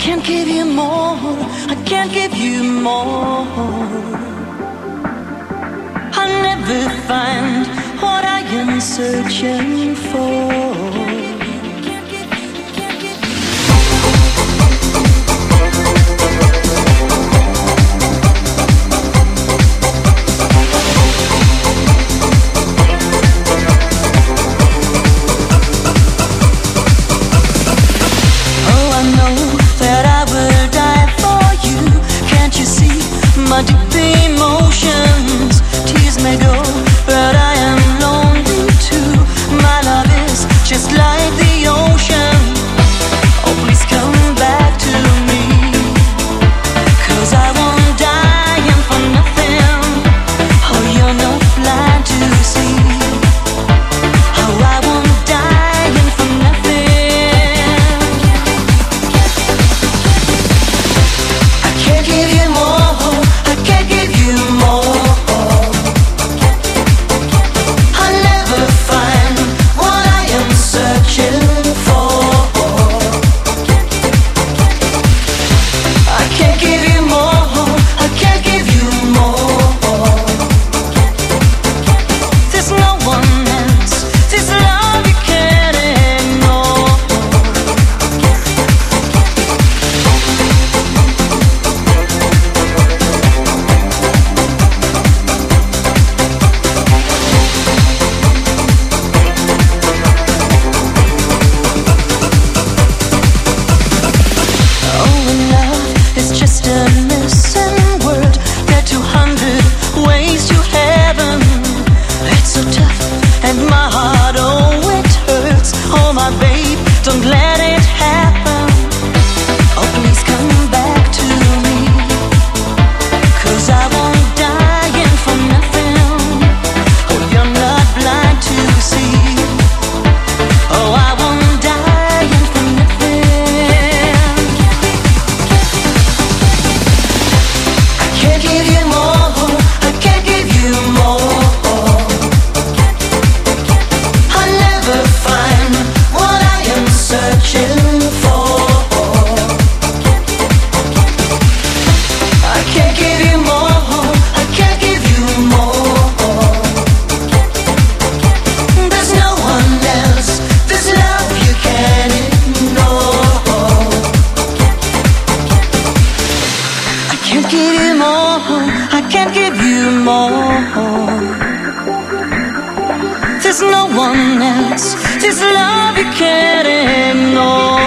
can't give you more, I can't give you more. I'll never find what I am searching for. My deep emotions, tears may go, but I am lonely too. My love is just like the ocean. Oh, please come back to me, 'cause I won't die in for nothing. Oh, you're not blind to see. Oh, I won't die in for nothing. I can't give you more, don't let it happen. Oh, please come back to me, 'cause I won't die in for nothing. Oh, you're not blind to see. Oh, I won't die in for nothing. I can't give you more, I can't give you more. I'll never find what I am searching for. I can't give you more, I can't give you more. There's no one else, this love you can't ignore. I can't give you more, I can't give you more. There's no one else, this love you can't ignore.